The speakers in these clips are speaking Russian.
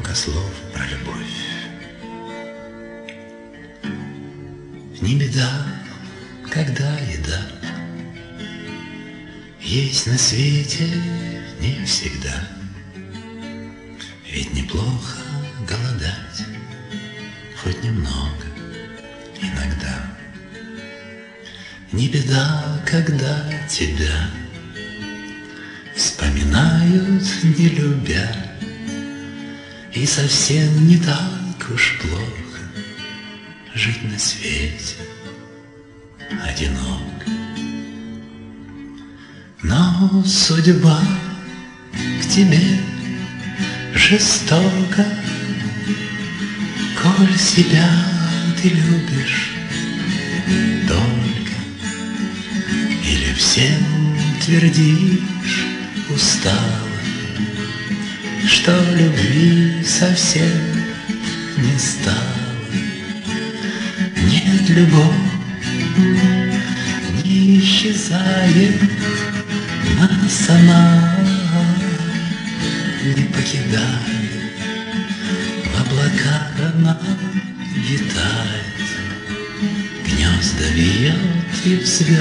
много слов про любовь. Не беда, когда еда есть на свете не всегда. Ведь неплохо голодать хоть немного иногда. Не беда, когда тебя вспоминают, не любя, и совсем не так уж плохо жить на свете одиноко. Но судьба к тебе жестока, коль себя ты любишь только, или всем твердишь устало, что любви совсем не стало. Нет, любовь не исчезает, нас она не покидает, в облаках она витает, гнезда вьет и в звездах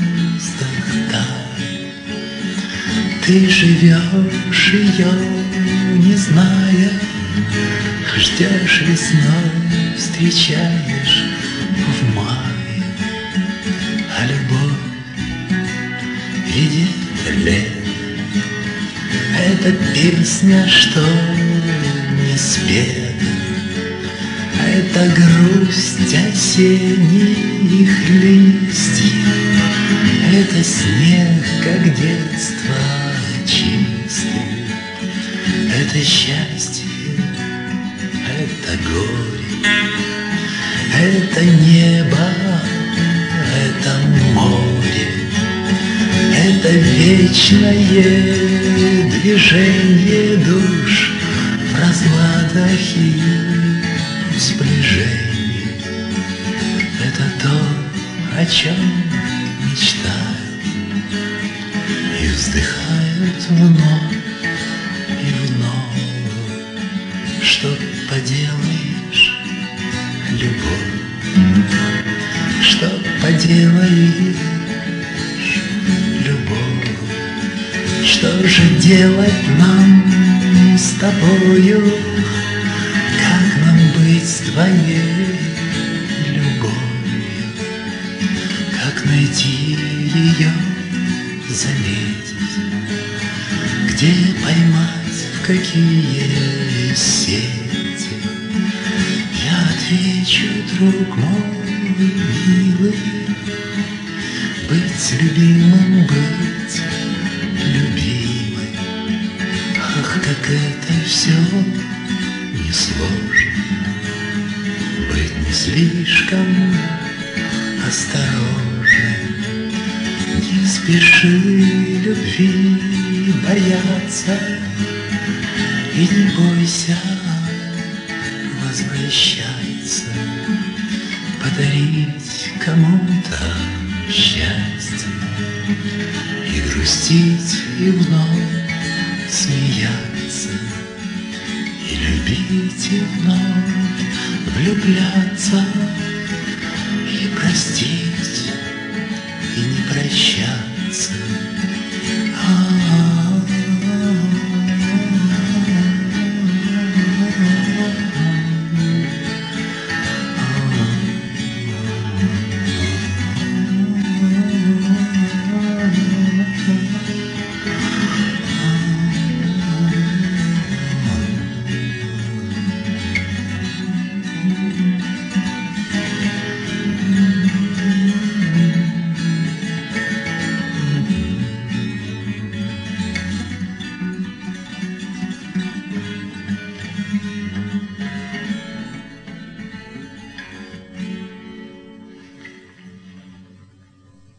тает. Ты живешь ее, не зная, ждешь весной, встречаешь в мае, а любовь ведь это лето. Это песня, что не спета, это грусть осенних листьев, это снег, как детство чистый, это счастье, это горе, это небо, это море, это вечное движение душ в разладах и сближении. Это то, о чем мечтают и вздыхают вновь и вновь. Что поделаешь, любовь, что поделаешь, любовь. Что же делать нам с тобою? Как нам быть с твоей любовью? Как найти ее, заметить? Где поймать, в какие сети? Я отвечу, друг мой милый, быть любимым, быть любимой. Ах, как это все несложно, быть не слишком осторожным. Не спеши любви бояться и не бойся возвращаться, подарить кому-то счастье и грустить, и вновь смеяться, и любить, и вновь влюбляться, и простить, и не прощаться.